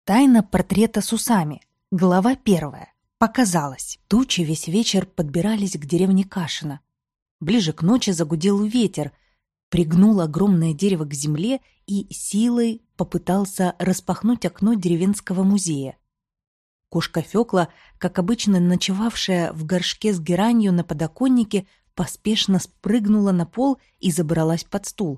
Тайна портрета с усами. Глава 1. Показалось. Тучи весь вечер подбирались к деревне Кашино. Ближе к ночи загудел ветер, пригнул огромное дерево к земле и силой попытался распахнуть окно деревенского музея. Кошка Фёкла, как обычно ночевавшая в горшке с геранью на подоконнике, поспешно спрыгнула на пол и забралась под стул.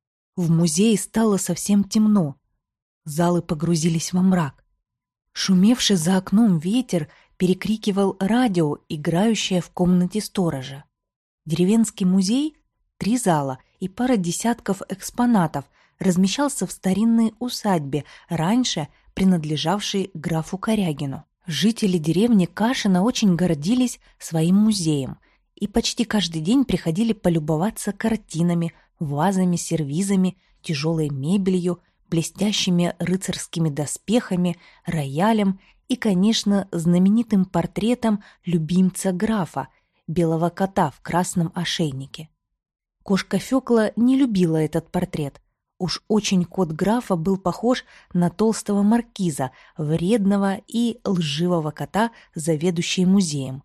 В музее стало совсем темно. Залы погрузились во мрак. Шумевший за окном ветер перекрикивал радио, играющее в комнате сторожа. Деревенский музей, 3 зала и пара десятков экспонатов, размещался в старинной усадьбе, раньше принадлежавшей графу Корягину. Жители деревни Кашино очень гордились своим музеем и почти каждый день приходили полюбоваться картинами, вазами, сервизами, тяжелой мебелью, блестящими рыцарскими доспехами, роялем и, конечно, знаменитым портретом любимца графа, белого кота в красном ошейнике. Кошка Фёкла не любила этот портрет. Уж очень кот графа был похож на толстого маркиза, вредного и лживого кота, заведующего музеем.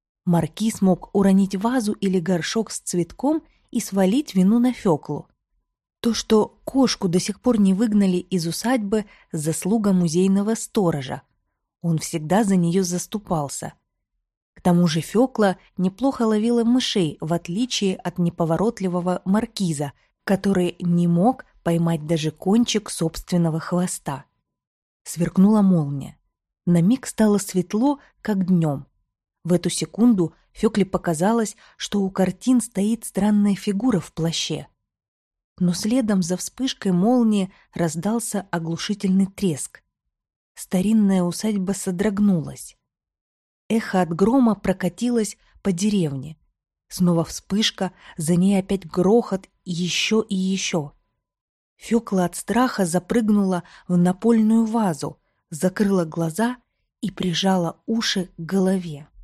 Маркиз мог уронить вазу или горшок с цветком и свалить вину на Фёклу. То, что кошку до сих пор не выгнали из усадьбы, заслуга музейного сторожа. Он всегда за нее заступался. К тому же Фёкла неплохо ловила мышей, в отличие от неповоротливого маркиза, который не мог поймать даже кончик собственного хвоста. Сверкнула молния. На миг стало светло, как днем. В эту секунду Фёкле показалось, что у картин стоит странная фигура в плаще. Но следом за вспышкой молнии раздался оглушительный треск. Старинная усадьба содрогнулась. Эхо от грома прокатилось по деревне. Снова вспышка, за ней опять грохот, еще и еще. Фёкла от страха запрыгнула в напольную вазу, закрыла глаза и прижала уши к голове.